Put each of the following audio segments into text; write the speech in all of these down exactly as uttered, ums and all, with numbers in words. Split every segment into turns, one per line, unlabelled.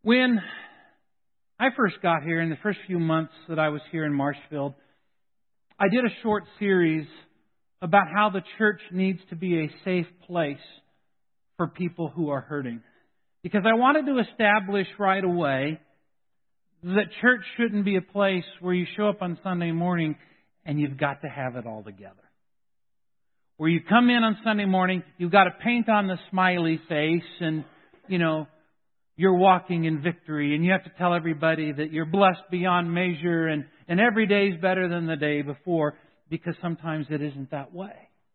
When I first got here, in the first few months that I was here in Marshfield, I did a short series about how the church needs to be a safe place for people who are hurting. Because I wanted to establish right away that church shouldn't be a place where you show up on Sunday morning and you've got to have it all together. Where you come in on Sunday morning, you've got to paint on the smiley face and, you know, you're walking in victory and you have to tell everybody that you're blessed beyond measure and, and every day is better than the day before, because sometimes it isn't that way.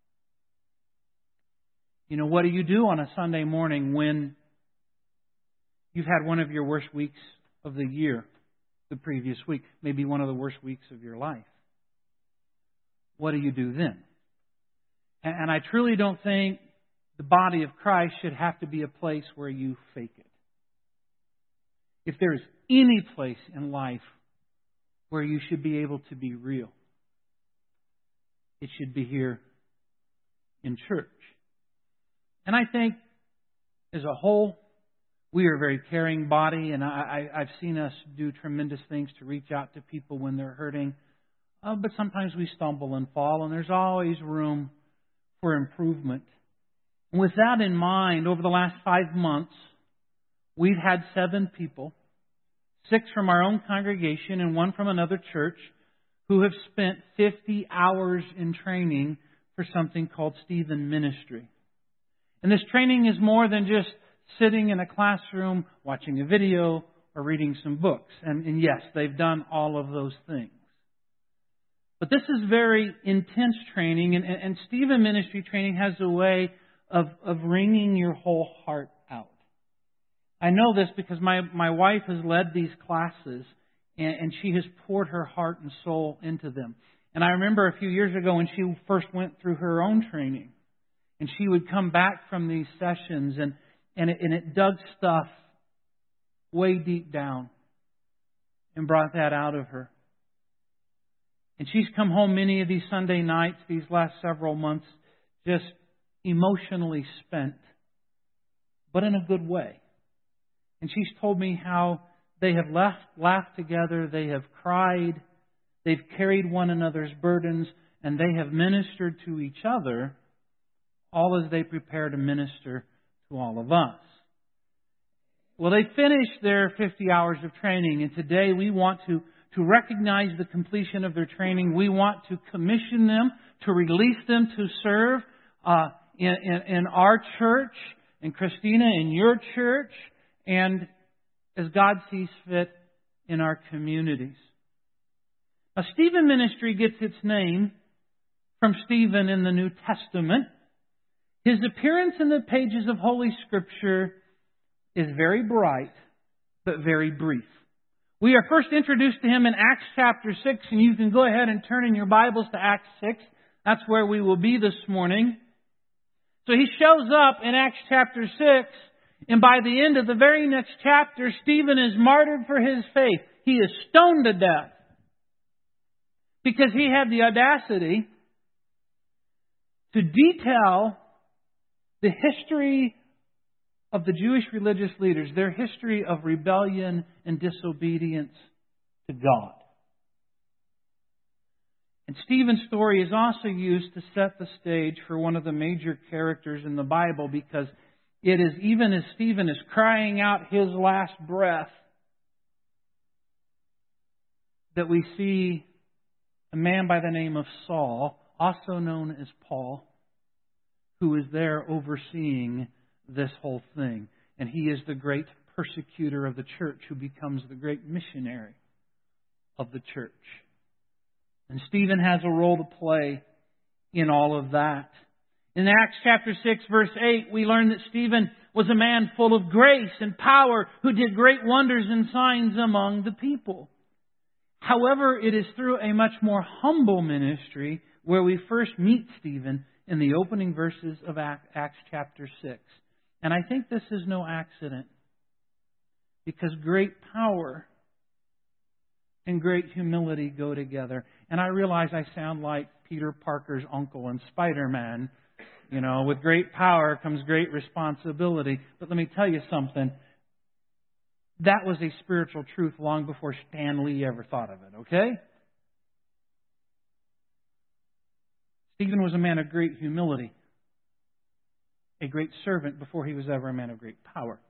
You know, what do you do on a Sunday morning when you've had one of your worst weeks of the year the previous week, maybe one of the worst weeks of your life? What do you do then? And, and I truly don't think the body of Christ should have to be a place where you fake it. If there's any place in life where you should be able to be real, it should be here in church. And I think, as a whole, we are a very caring body, and I, I, I've seen us do tremendous things to reach out to people when they're hurting. Uh, but sometimes we stumble and fall, and there's always room for improvement. And with that in mind, over the last five months, we've had seven people, six from our own congregation and one from another church, who have spent fifty hours in training for something called Stephen Ministry. And this training is more than just sitting in a classroom, watching a video, or reading some books. And, and yes, they've done all of those things. But this is very intense training, and, and Stephen Ministry training has a way of, of wringing your whole heart out. I know this because my, my wife has led these classes, and, and she has poured her heart and soul into them. And I remember a few years ago when she first went through her own training, and she would come back from these sessions, and, and, it, and it dug stuff way deep down and brought that out of her. And she's come home many of these Sunday nights, these last several months, just emotionally spent, but in a good way. And she's told me how they have left, laughed together, they have cried, they've carried one another's burdens, and they have ministered to each other, all as they prepare to minister to all of us. Well, they finished their fifty hours of training, and today we want to, to recognize the completion of their training. We want to commission them, to release them to serve uh, in, in, in our church, and Christina, in your church, and as God sees fit in our communities. Now, Stephen Ministry gets its name from Stephen in the New Testament. His appearance in the pages of Holy Scripture is very bright, but very brief. We are first introduced to him in Acts chapter six, and you can go ahead and turn in your Bibles to Acts six. That's where we will be this morning. So he shows up in Acts chapter six, and by the end of the very next chapter, Stephen is martyred for his faith. He is stoned to death because he had the audacity to detail the history of the Jewish religious leaders, their history of rebellion and disobedience to God. And Stephen's story is also used to set the stage for one of the major characters in the Bible, because it is even as Stephen is crying out his last breath that we see a man by the name of Saul, also known as Paul, who is there overseeing this whole thing. And he is the great persecutor of the church, who becomes the great missionary of the church. And Stephen has a role to play in all of that. In Acts chapter six, verse eight, we learn that Stephen was a man full of grace and power, who did great wonders and signs among the people. However, it is through a much more humble ministry where we first meet Stephen in the opening verses of Acts chapter six. And I think this is no accident, because great power and great humility go together. And I realize I sound like Peter Parker's uncle in Spider-Man. You know, with great power comes great responsibility. But let me tell you something. that was a spiritual truth long before Stan Lee ever thought of it, okay? Stephen was a man of great humility, a great servant before he was ever a man of great power.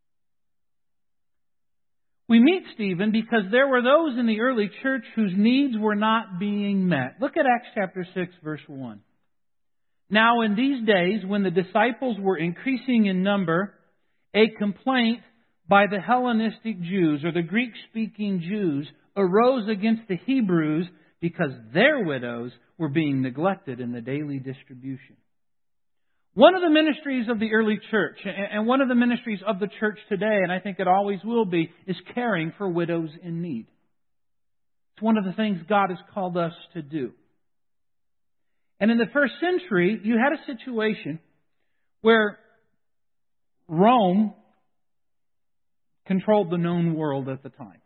We meet Stephen because there were those in the early church whose needs were not being met. Look at Acts chapter six, verse one. Now in these days, when the disciples were increasing in number, a complaint by the Hellenistic Jews, or the Greek-speaking Jews, arose against the Hebrews because their widows were being neglected in the daily distribution. One of the ministries of the early church, and one of the ministries of the church today, and I think it always will be, is caring for widows in need. It's one of the things God has called us to do. And in the first century, you had a situation where Rome controlled the known world at the time.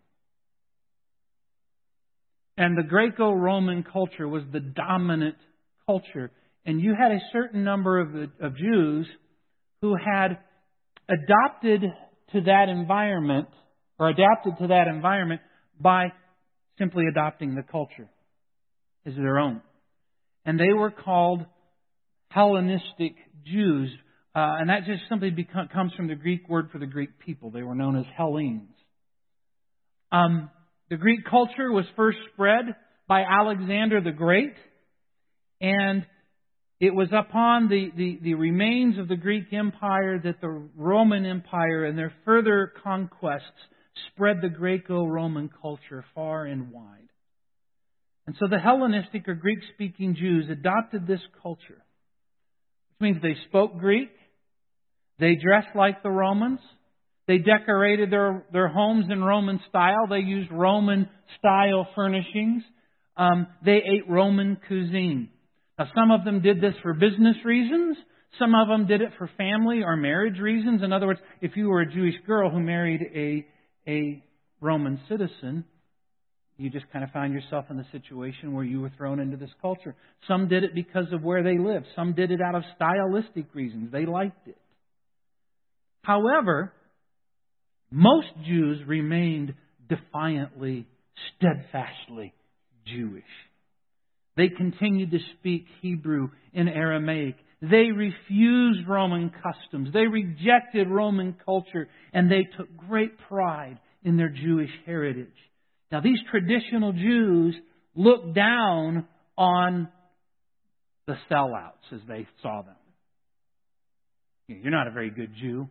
And the Greco-Roman culture was the dominant culture. And you had a certain number of, of Jews who had adopted to that environment, or adapted to that environment by simply adopting the culture as their own. And they were called Hellenistic Jews. Uh, and that just simply become, comes from the Greek word for the Greek people. They were known as Hellenes. Um, the Greek culture was first spread by Alexander the Great. And it was upon the, the, the remains of the Greek Empire that the Roman Empire and their further conquests spread the Greco-Roman culture far and wide. And so the Hellenistic or Greek-speaking Jews adopted this culture. Which means they spoke Greek, they dressed like the Romans, they decorated their, their homes in Roman style, they used Roman-style furnishings, um, they ate Roman cuisine. Now, some of them did this for business reasons. Some of them did it for family or marriage reasons. In other words, if you were a Jewish girl who married a, a Roman citizen, you just kind of found yourself in the situation where you were thrown into this culture. Some did it because of where they lived. Some did it out of stylistic reasons. They liked it. However, most Jews remained defiantly, steadfastly Jewish. They continued to speak Hebrew and Aramaic. They refused Roman customs. They rejected Roman culture. And they took great pride in their Jewish heritage. Now, these traditional Jews looked down on the sellouts as they saw them. You're not a very good Jew.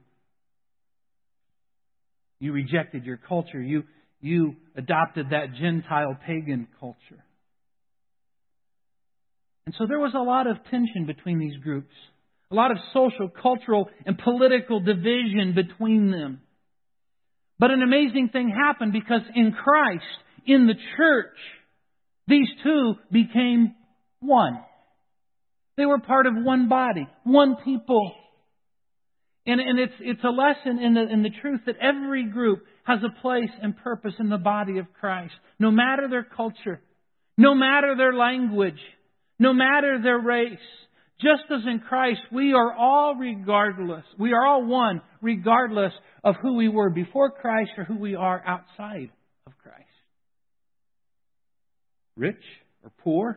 You rejected your culture. You, you adopted that Gentile pagan culture. And so there was a lot of tension between these groups. A lot of social, cultural, and political division between them. But an amazing thing happened because in Christ, in the church, these two became one. They were part of one body, one people. And, and it's, it's a lesson in the, in the truth that every group has a place and purpose in the body of Christ. No matter their culture, no matter their language, no matter their race. Just as in Christ, we are all regardless. We are all one, regardless of who we were before Christ or who we are outside of Christ. Rich or poor,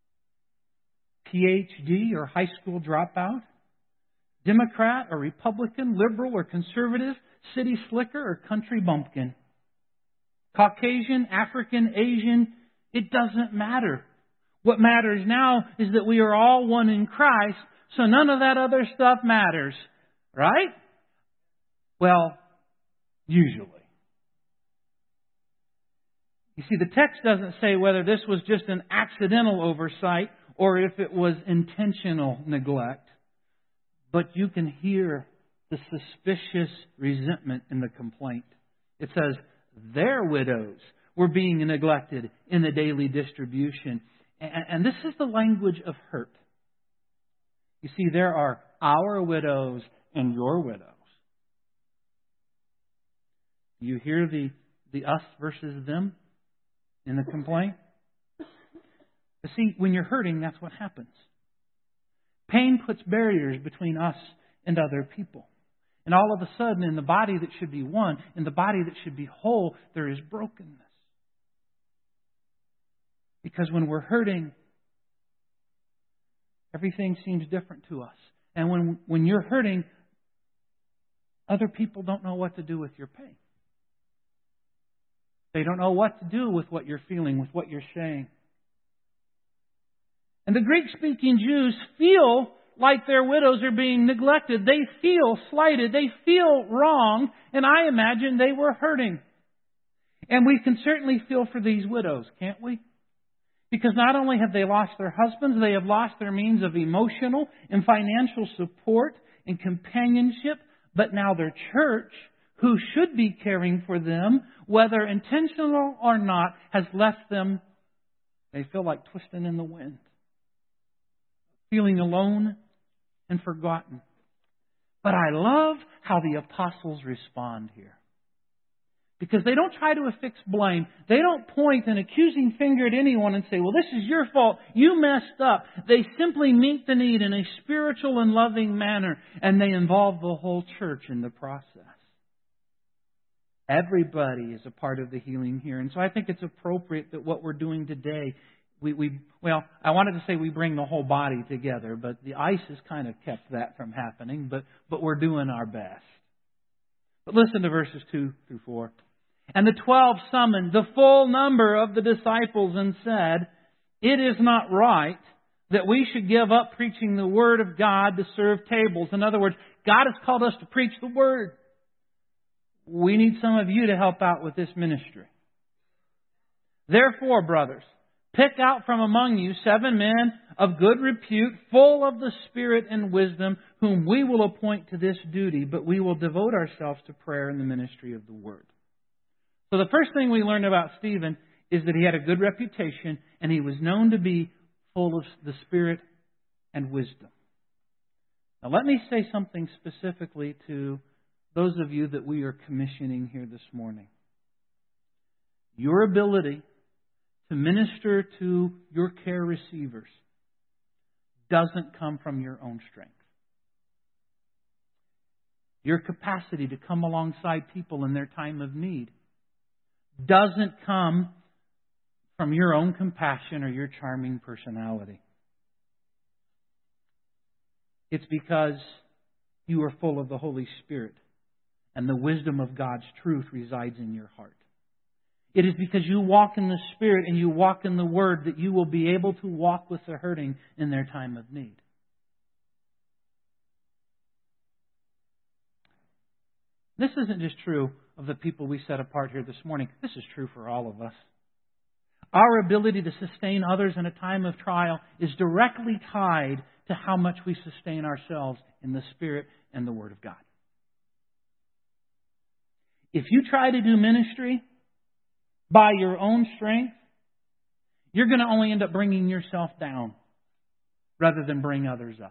P H D or high school dropout, Democrat or Republican, liberal or conservative, city slicker or country bumpkin, Caucasian, African, Asian, it doesn't matter. What matters now is that we are all one in Christ, so none of that other stuff matters. Right? Well, usually. You see, the text doesn't say whether this was just an accidental oversight or if it was intentional neglect. But you can hear the suspicious resentment in the complaint. It says their widows were being neglected in the daily distribution. And this is the language of hurt. You see, there are our widows and your widows. You hear the, the us versus them in the complaint? But see, when you're hurting, that's what happens. Pain puts barriers between us and other people. And all of a sudden, in the body that should be one, in the body that should be whole, there is brokenness. Because when we're hurting, everything seems different to us. And when, when you're hurting, other people don't know what to do with your pain. They don't know what to do with what you're feeling, with what you're saying. And the Greek-speaking Jews feel like their widows are being neglected. They feel slighted. They feel wrong. And I imagine they were hurting. And we can certainly feel for these widows, can't we? Because not only have they lost their husbands, they have lost their means of emotional and financial support and companionship. But now their church, who should be caring for them, whether intentional or not, has left them. They feel like twisting in the wind. Feeling alone and forgotten. But I love how the apostles respond here. Because they don't try to affix blame. They don't point an accusing finger at anyone and say, well, this is your fault. You messed up. They simply meet the need in a spiritual and loving manner. And they involve the whole church in the process. Everybody is a part of the healing here. And so I think it's appropriate that what we're doing today, we, we well, I wanted to say we bring the whole body together, but the ice has kind of kept that from happening. But, but we're doing our best. But listen to verses two through four. And the twelve summoned the full number of the disciples and said, it is not right that we should give up preaching the Word of God to serve tables. In other words, God has called us to preach the Word. We need some of you to help out with this ministry. Therefore, brothers, pick out from among you seven men of good repute, full of the Spirit and wisdom, whom we will appoint to this duty, but we will devote ourselves to prayer and the ministry of the Word. So the first thing we learn about Stephen is that he had a good reputation and he was known to be full of the Spirit and wisdom. Now let me say something specifically to those of you that we are commissioning here this morning. Your ability to minister to your care receivers doesn't come from your own strength. Your capacity to come alongside people in their time of need doesn't come from your own compassion or your charming personality. It's because you are full of the Holy Spirit and the wisdom of God's truth resides in your heart. It is because you walk in the Spirit and you walk in the Word that you will be able to walk with the hurting in their time of need. This isn't just true of the people we set apart here this morning. This is true for all of us. Our ability to sustain others in a time of trial is directly tied to how much we sustain ourselves in the Spirit and the Word of God. If you try to do ministry by your own strength, you're going to only end up bringing yourself down rather than bring others up.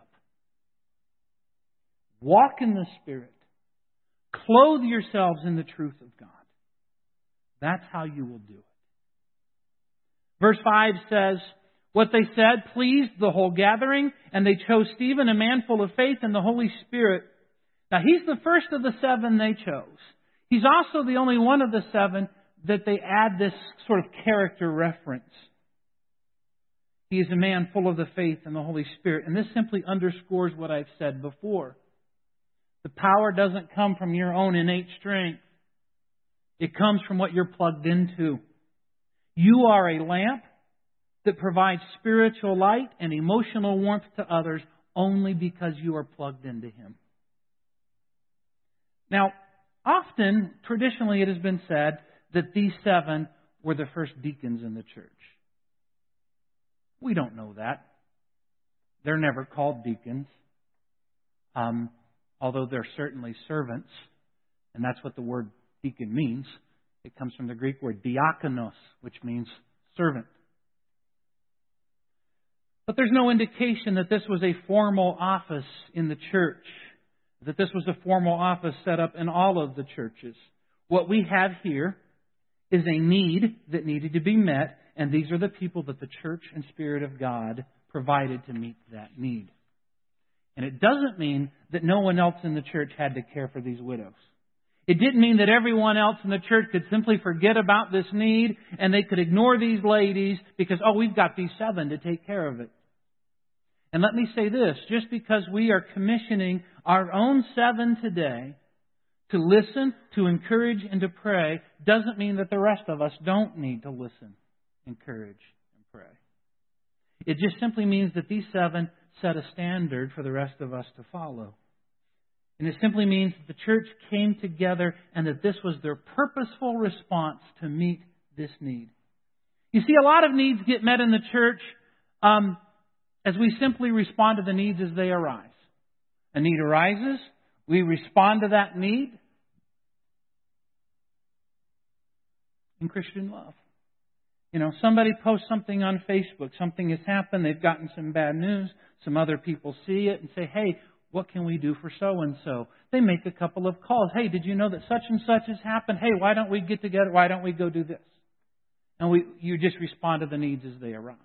Walk in the Spirit. Clothe yourselves in the truth of God. That's how you will do it. Verse five says, what they said pleased the whole gathering, and they chose Stephen, a man full of faith and the Holy Spirit. Now, he's the first of the seven they chose. He's also the only one of the seven that they add this sort of character reference. He is a man full of the faith and the Holy Spirit. And this simply underscores what I've said before. The power doesn't come from your own innate strength. It comes from what you're plugged into. You are a lamp that provides spiritual light and emotional warmth to others only because you are plugged into Him. Now, often, traditionally, it has been said that these seven were the first deacons in the church. We don't know that. They're never called deacons. Um, although they're certainly servants. And that's what the word deacon means. It comes from the Greek word diakonos, which means servant. But there's no indication that this was a formal office in the church. That this was a formal office set up in all of the churches. What we have here is a need that needed to be met. And these are the people that the church and Spirit of God provided to meet that need. And it doesn't mean that no one else in the church had to care for these widows. It didn't mean that everyone else in the church could simply forget about this need and they could ignore these ladies because, oh, we've got these seven to take care of it. And let me say this, just because we are commissioning our own seven today to listen, to encourage, and to pray, doesn't mean that the rest of us don't need to listen, encourage, and pray. It just simply means that these seven set a standard for the rest of us to follow. And it simply means that the church came together and that this was their purposeful response to meet this need. You see, a lot of needs get met in the church um, as we simply respond to the needs as they arise. A need arises, we respond to that need in Christian love. You know, somebody posts something on Facebook, something has happened, they've gotten some bad news, some other people see it and say, hey, what can we do for so-and-so? They make a couple of calls. Hey, did you know that such and such has happened? Hey, why don't we get together? Why don't we go do this? And we, you just respond to the needs as they arise.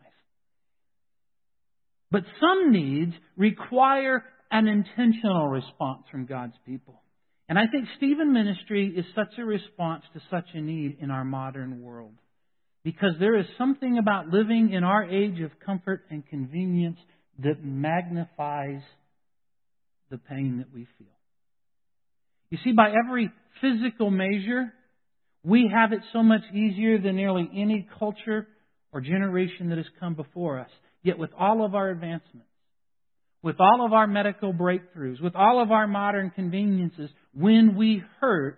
But some needs require an intentional response from God's people. And I think Stephen Ministry is such a response to such a need in our modern world. Because there is something about living in our age of comfort and convenience that magnifies the pain that we feel. You see, by every physical measure, we have it so much easier than nearly any culture or generation that has come before us. Yet with all of our advancements, with all of our medical breakthroughs, with all of our modern conveniences, when we hurt,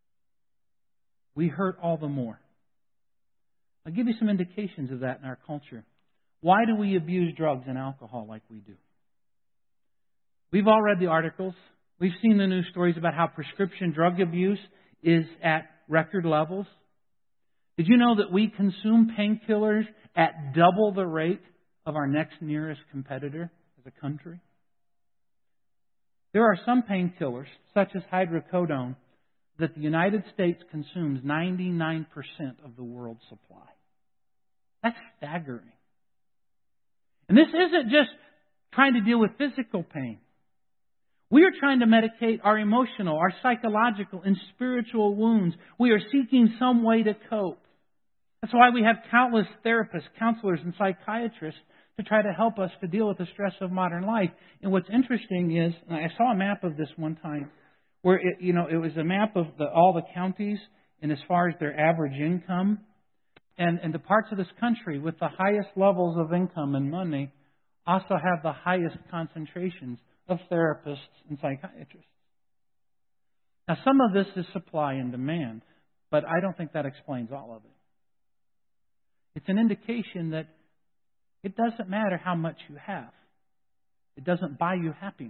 we hurt all the more. I'll give you some indications of that in our culture. Why do we abuse drugs and alcohol like we do? We've all read the articles. We've seen the news stories about how prescription drug abuse is at record levels. Did you know that we consume painkillers at double the rate of our next nearest competitor as a country? There are some painkillers, such as hydrocodone, that the United States consumes ninety-nine percent of the world's supply. That's staggering. And this isn't just trying to deal with physical pain. We are trying to medicate our emotional, our psychological, and spiritual wounds. We are seeking some way to cope. That's why we have countless therapists, counselors, and psychiatrists to try to help us to deal with the stress of modern life. And what's interesting is, and I saw a map of this one time, where it, you know, it was a map of the, all the counties and as far as their average income. And, and the parts of this country with the highest levels of income and money also have the highest concentrations of therapists and psychiatrists. Now, some of this is supply and demand, but I don't think that explains all of it. It's an indication that it doesn't matter how much you have. It doesn't buy you happiness.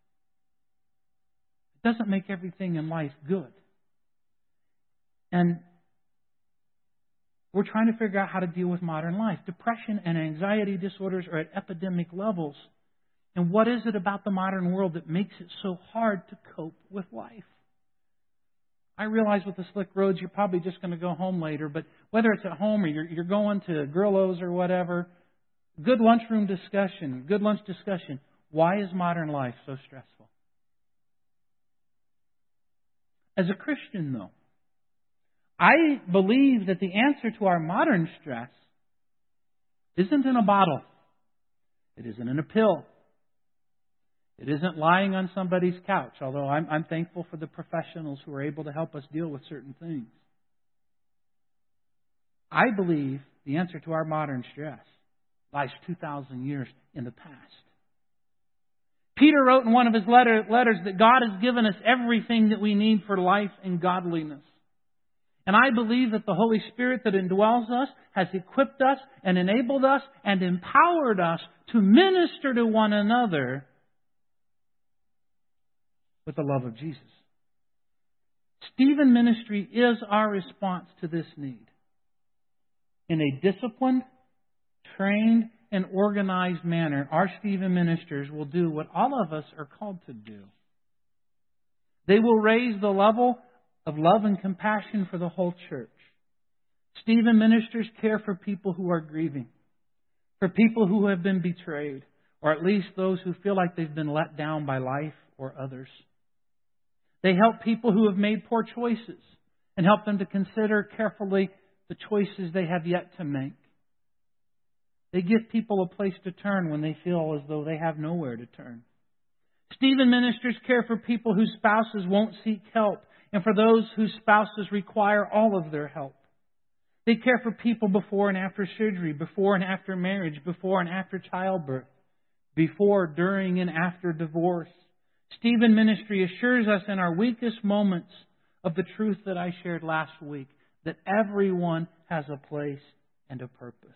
It doesn't make everything in life good. And we're trying to figure out how to deal with modern life. Depression and anxiety disorders are at epidemic levels. And what is it about the modern world that makes it so hard to cope with life? I realize with the slick roads, you're probably just going to go home later. But whether it's at home or you're, you're going to Grillo's or whatever, good lunchroom discussion, good lunch discussion. Why is modern life so stressful? As a Christian, though, I believe that the answer to our modern stress isn't in a bottle. It isn't in a pill. It isn't lying on somebody's couch, although I'm, I'm thankful for the professionals who are able to help us deal with certain things. I believe the answer to our modern stress lies two thousand years in the past. Peter wrote in one of his letter, letters that God has given us everything that we need for life and godliness. And I believe that the Holy Spirit that indwells us has equipped us and enabled us and empowered us to minister to one another with the love of Jesus. Stephen Ministry is our response to this need. In a disciplined, trained, and organized manner, our Stephen ministers will do what all of us are called to do. They will raise the level of love and compassion for the whole church. Stephen ministers care for people who are grieving, for people who have been betrayed, or at least those who feel like they've been let down by life or others. They help people who have made poor choices and help them to consider carefully the choices they have yet to make. They give people a place to turn when they feel as though they have nowhere to turn. Stephen Ministers care for people whose spouses won't seek help and for those whose spouses require all of their help. They care for people before and after surgery, before and after marriage, before and after childbirth, before, during, and after divorce. Stephen Ministry assures us in our weakest moments of the truth that I shared last week, that everyone has a place and a purpose.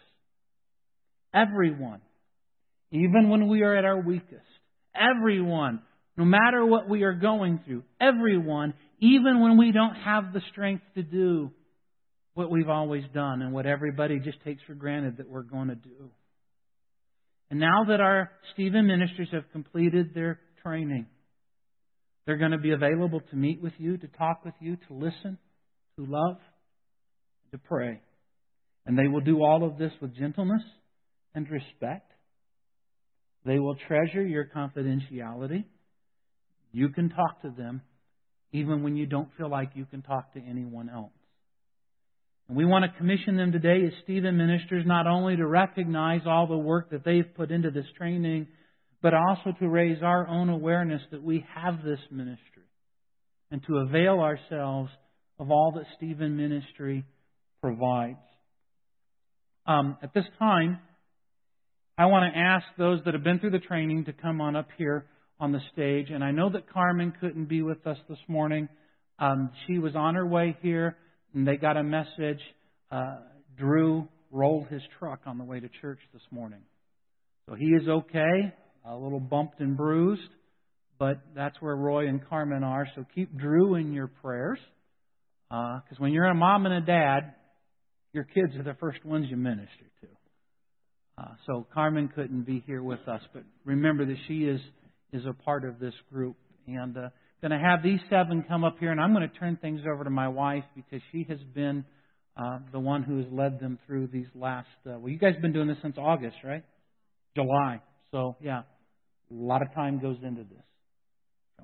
Everyone. Even when we are at our weakest. Everyone. No matter what we are going through. Everyone. Even when we don't have the strength to do what we've always done and what everybody just takes for granted that we're going to do. And now that our Stephen Ministers have completed their training, they're going to be available to meet with you, to talk with you, to listen, to love, to pray. And they will do all of this with gentleness and respect. They will treasure your confidentiality. You can talk to them even when you don't feel like you can talk to anyone else. And we want to commission them today as Stephen Ministers not only to recognize all the work that they've put into this training, but also to raise our own awareness that we have this ministry and to avail ourselves of all that Stephen Ministry provides. Um, at this time, I want to ask those that have been through the training to come on up here on the stage. And I know that Carmen couldn't be with us this morning. Um, she was on her way here, and they got a message. Uh, Drew rolled his truck on the way to church this morning. So he is okay, a little bumped and bruised, but that's where Roy and Carmen are. So keep Drew in your prayers, because uh, when you're a mom and a dad, your kids are the first ones you minister to. Uh, so Carmen couldn't be here with us, but remember that she is is a part of this group. And uh, going to have these seven come up here, and I'm going to turn things over to my wife because she has been uh, the one who has led them through these last. Uh, well, you guys have been doing this since August, right? July. So yeah, a lot of time goes into this. So.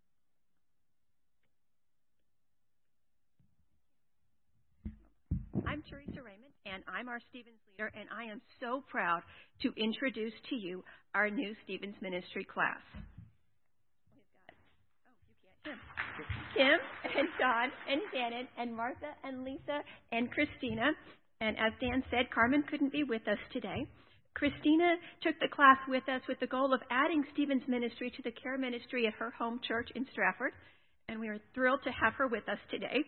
I'm Teresa Raymond, and I'm our Stevens leader, and I am so proud to introduce to you our new Stevens Ministry class. We've got, oh, you can't, Kim. Kim and John and Janet and Martha and Lisa and Christina. And as Dan said, Carmen couldn't be with us today. Christina took the class with us with the goal of adding Stevens Ministry to the care ministry at her home church in Stratford, and we are thrilled to have her with us today.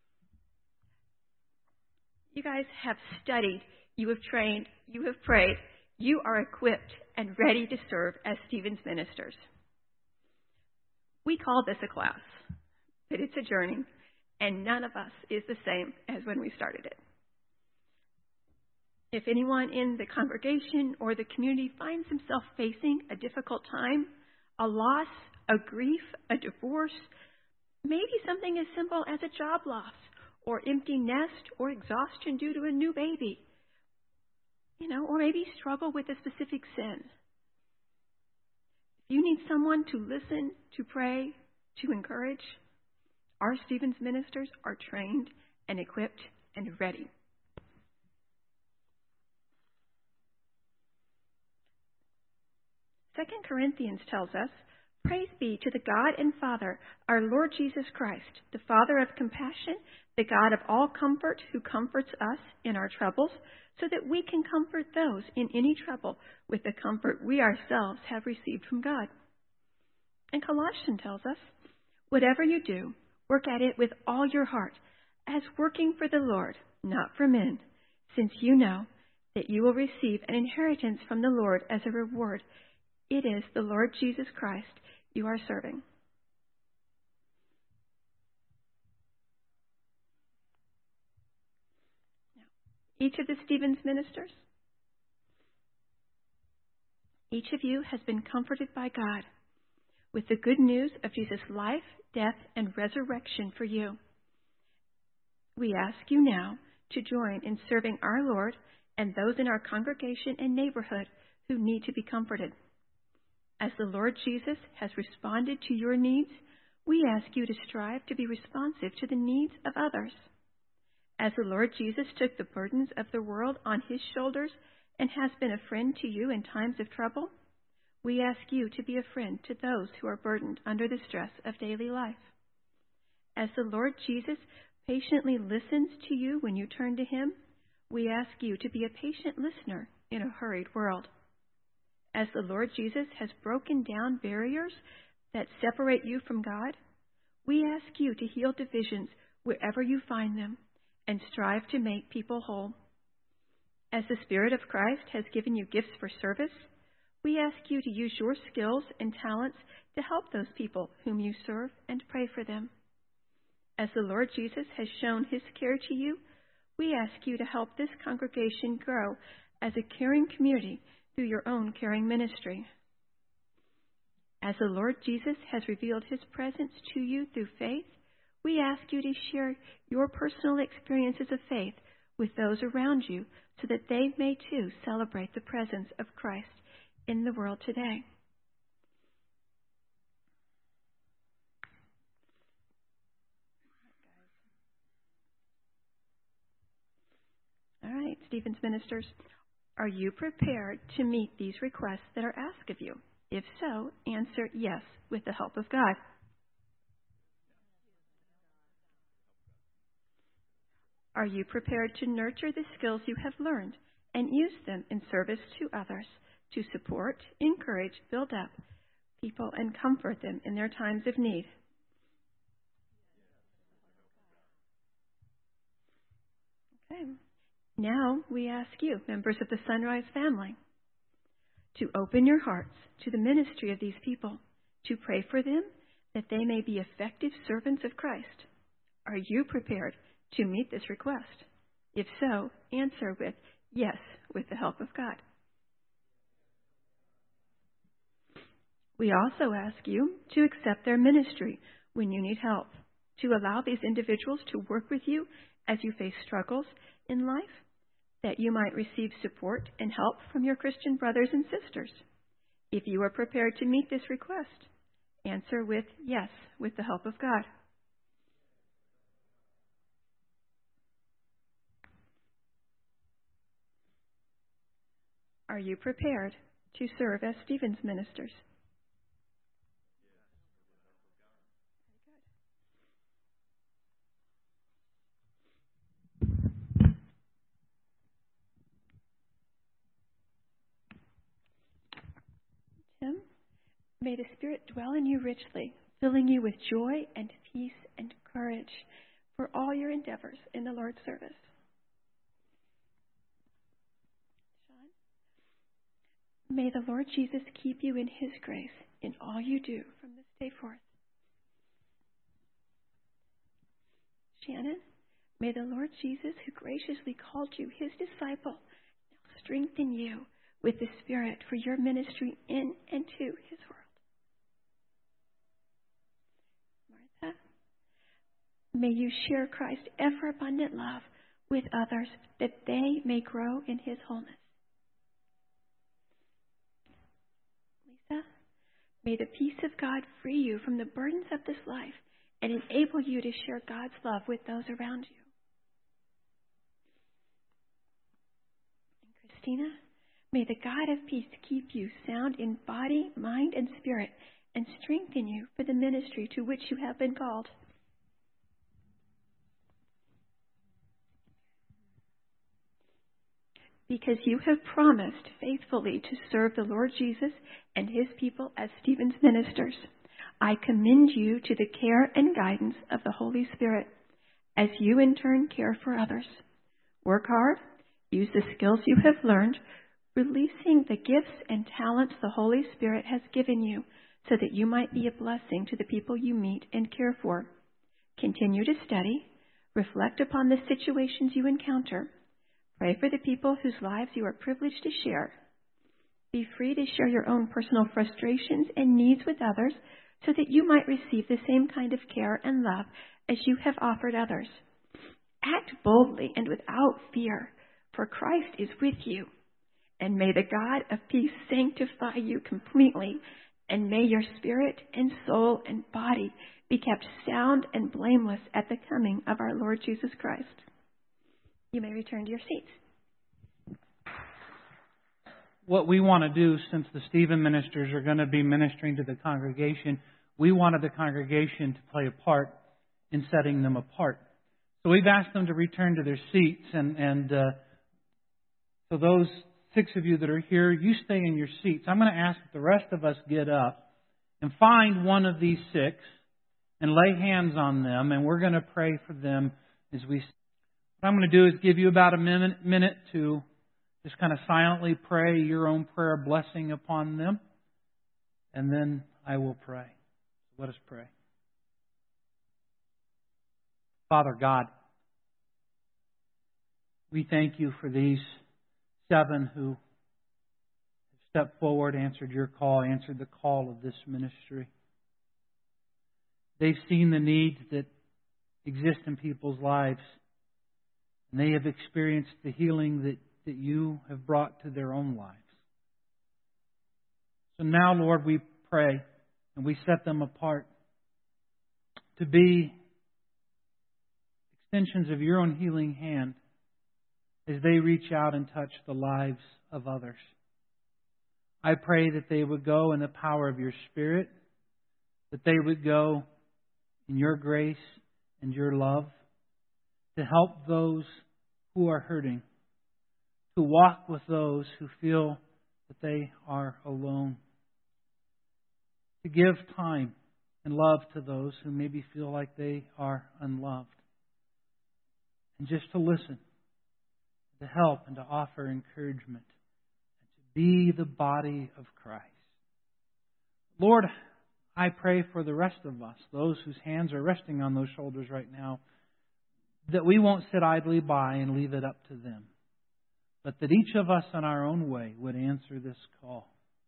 You guys have studied, you have trained, you have prayed, you are equipped and ready to serve as Stevens Ministers. We call this a class, but it's a journey, and none of us is the same as when we started it. If anyone in the congregation or the community finds himself facing a difficult time, a loss, a grief, a divorce, maybe something as simple as a job loss, or empty nest, or exhaustion due to a new baby, you know, or maybe struggle with a specific sin. If you need someone to listen, to pray, to encourage, our Stevens Ministers are trained and equipped and ready. Second Corinthians tells us, "Praise be to the God and Father, our Lord Jesus Christ, the Father of compassion, the God of all comfort, who comforts us in our troubles, so that we can comfort those in any trouble with the comfort we ourselves have received from God." And Colossians tells us, "Whatever you do, work at it with all your heart, as working for the Lord, not for men, since you know that you will receive an inheritance from the Lord as a reward. It is the Lord Jesus Christ you are serving." Now, each of the Stevens Ministers, each of you has been comforted by God with the good news of Jesus' life, death, and resurrection for you. We ask you now to join in serving our Lord and those in our congregation and neighborhood who need to be comforted. As the Lord Jesus has responded to your needs, we ask you to strive to be responsive to the needs of others. As the Lord Jesus took the burdens of the world on his shoulders and has been a friend to you in times of trouble, we ask you to be a friend to those who are burdened under the stress of daily life. As the Lord Jesus patiently listens to you when you turn to him, we ask you to be a patient listener in a hurried world. As the Lord Jesus has broken down barriers that separate you from God, we ask you to heal divisions wherever you find them and strive to make people whole. As the Spirit of Christ has given you gifts for service, we ask you to use your skills and talents to help those people whom you serve and pray for them. As the Lord Jesus has shown his care to you, we ask you to help this congregation grow as a caring community through your own caring ministry. As the Lord Jesus has revealed his presence to you through faith, we ask you to share your personal experiences of faith with those around you so that they may too celebrate the presence of Christ in the world today. All right, Stephen's ministers, are you prepared to meet these requests that are asked of you? If so, answer yes with the help of God. Are you prepared to nurture the skills you have learned and use them in service to others to support, encourage, build up people, and comfort them in their times of need? Okay. Now we ask you, members of the Sunrise family, to open your hearts to the ministry of these people, to pray for them that they may be effective servants of Christ. Are you prepared to meet this request? If so, answer with yes with the help of God. We also ask you to accept their ministry when you need help, to allow these individuals to work with you as you face struggles in life, that you might receive support and help from your Christian brothers and sisters. If you are prepared to meet this request, answer with yes with the help of God. Are you prepared to serve as Stephen's ministers? Tim, may the Spirit dwell in you richly, filling you with joy and peace and courage for all your endeavors in the Lord's service. Sean, may the Lord Jesus keep you in his grace in all you do from this day forth. Shannon, may the Lord Jesus, who graciously called you his disciple, now strengthen you with the Spirit for your ministry in and to his world. Martha, may you share Christ's ever-abundant love with others that they may grow in his wholeness. Lisa, may the peace of God free you from the burdens of this life and enable you to share God's love with those around you. And Christina, may the God of peace keep you sound in body, mind, and spirit, and strengthen you for the ministry to which you have been called. Because you have promised faithfully to serve the Lord Jesus and his people as Stephen's ministers, I commend you to the care and guidance of the Holy Spirit as you in turn care for others. Work hard, use the skills you have learned, releasing the gifts and talents the Holy Spirit has given you so that you might be a blessing to the people you meet and care for. Continue to study, reflect upon the situations you encounter, pray for the people whose lives you are privileged to share. Be free to share your own personal frustrations and needs with others so that you might receive the same kind of care and love as you have offered others. Act boldly and without fear, for Christ is with you. And may the God of peace sanctify you completely, and may your spirit and soul and body be kept sound and blameless at the coming of our Lord Jesus Christ. You may return to your seats.
What we want to do, since the Stephen ministers are going to be ministering to the congregation, we wanted the congregation to play a part in setting them apart. So we've asked them to return to their seats, and, and uh, so those six of you that are here, you stay in your seats. I'm going to ask that the rest of us get up and find one of these six and lay hands on them, and we're going to pray for them as we. What I'm going to do is give you about a minute, minute to just kind of silently pray your own prayer blessing upon them, and then I will pray. Let us pray. Father God, we thank you for these seven who stepped forward, answered your call, answered the call of this ministry. They've seen the needs that exist in people's lives, and they have experienced the healing that, that you have brought to their own lives. So now, Lord, we pray and we set them apart to be extensions of your own healing hand as they reach out and touch the lives of others. I pray that they would go in the power of your Spirit, that they would go in your grace and your love to help those who are hurting, to walk with those who feel that they are alone, to give time and love to those who maybe feel like they are unloved, and just to listen, to help and to offer encouragement, and to be the body of Christ. Lord, I pray for the rest of us, those whose hands are resting on those shoulders right now, that we won't sit idly by and leave it up to them, but that each of us in our own way would answer this call.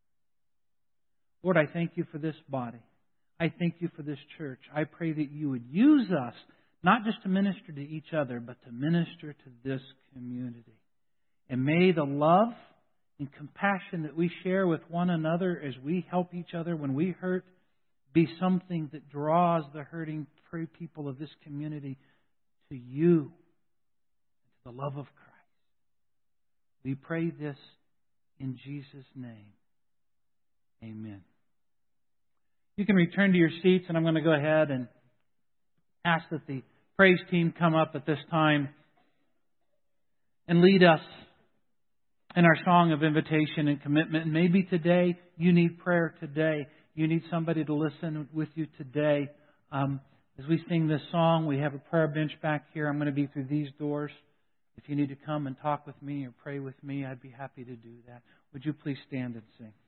Lord, I thank you for this body. I thank you for this church. I pray that you would use us not just to minister to each other, but to minister to this community. And may the love and compassion that we share with one another as we help each other when we hurt be something that draws the hurting people of this community to you, to the love of Christ. We pray this in Jesus' name. Amen. You can return to your seats, and I'm going to go ahead and ask that the praise team come up at this time and lead us in our song of invitation and commitment. And maybe today you need prayer today. You need somebody to listen with you today. Um, as we sing this song, we have a prayer bench back here. I'm going to be through these doors. If you need to come and talk with me or pray with me, I'd be happy to do that. Would you please stand and sing?